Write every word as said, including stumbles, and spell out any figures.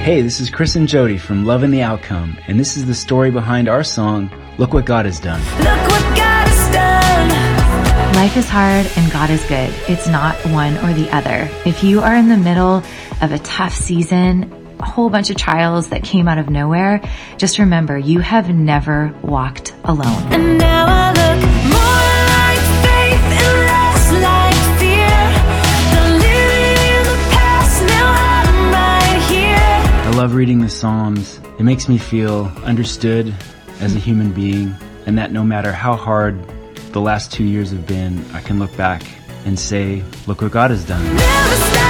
Hey, this is Chris and Jody from Love and the Outcome, and this is the story behind our song, Look What God Has Done. Look what God has done. Life is hard and God is good. It's not one or the other. If you are in the middle of a tough season, a whole bunch of trials that came out of nowhere, just remember, you have never walked alone. And now I look more like faith and less like fear. Don't live in the past, now I'm right here. I love reading the Psalms. It makes me feel understood as a human being, and that no matter how hard the last two years have been, I can look back and say, look what God has done. Never stop.